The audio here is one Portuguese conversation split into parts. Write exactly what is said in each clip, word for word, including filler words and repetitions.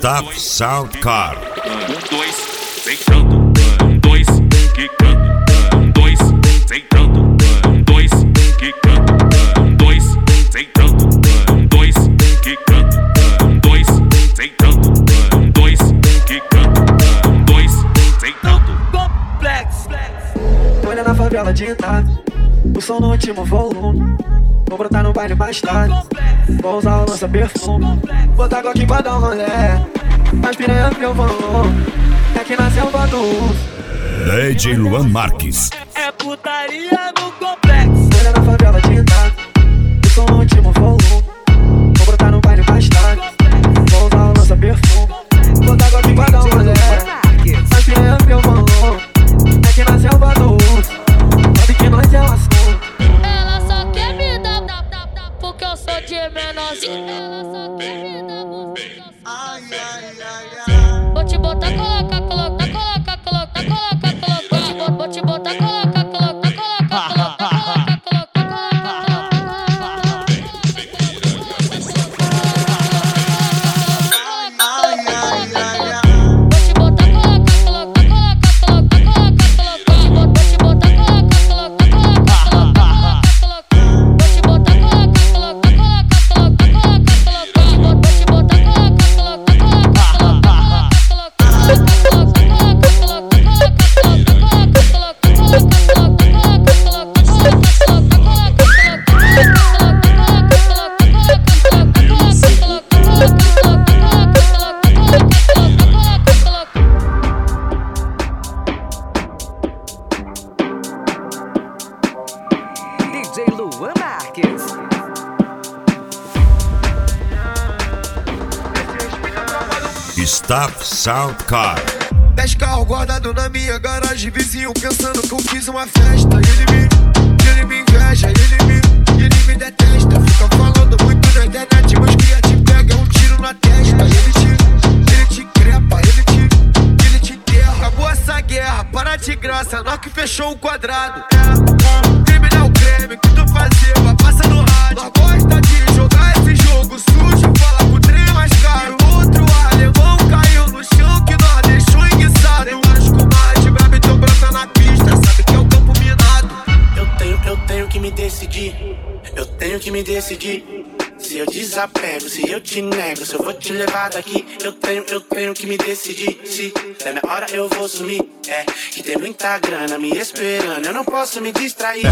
Staff Sound Car. Um, dois, sentando. Um, dois, quicando. Um, dois, sentando. Um, dois, quicando. Um, dois, sentando. Um, dois, quicando. Um, dois, sentando. Um, dois, quicando. Um, dois, sentando. Complexo. Olha na favela de Itália, o som no último volume. Vou brotar no baile mais tarde, vou usar o lança perfume. Botar coque pra dar um rolê, mas piranha meu volume. É que nasceu o batom. D J Luan Marques. É putaria no complexo. Olha na favela de Itália, o som no último volume. Vou brotar no baile mais tarde, vou usar o lança perfume. Botar coque pra dar um rolê, mas piranha meu volume. É que nasceu o batom. Sabe que nós é o assunto. Ela só quer me dar, porque eu sou de menorzinho. Ela só quer me dar, porque eu sou. Vou te botar, coloca, coloca, coloca, coloca, coloca, coloca. Vou te botar, coloca, coloca, coloca, coloca, coloca, D J Luan Marques. Staff Sound Car. Dez carros guardados na minha garagem, vizinho pensando que eu fiz uma festa. Ele me, ele me inveja, ele me, ele me detesta. Fica falando muito na internet, mas cria te pega um tiro na testa. Ele te, ele te crepa, ele te, ele te enterra. Acabou essa guerra, para de graça, nós que fechou o quadrado. É, crime não creme, que tu fazia, vai passa no rádio. Nós gosta de jogar esse jogo sujo, fala com o trem mais caro. Outro alemão caiu no chão que nós deixou enguiçado. Tem vários comadres brabo, então brota na pista, sabe que é o campo minado. Eu tenho, eu tenho que me decidir. Eu tenho que me decidir. Se eu desapego, se eu te nego, se eu vou te levar daqui. Eu tenho, eu tenho que me decidir. Se der minha hora eu vou sumir. É, que tem muita grana me esperando, eu não posso me distrair.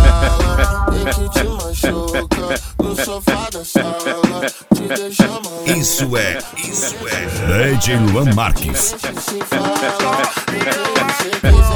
Isso é, isso é D J Luan Marques.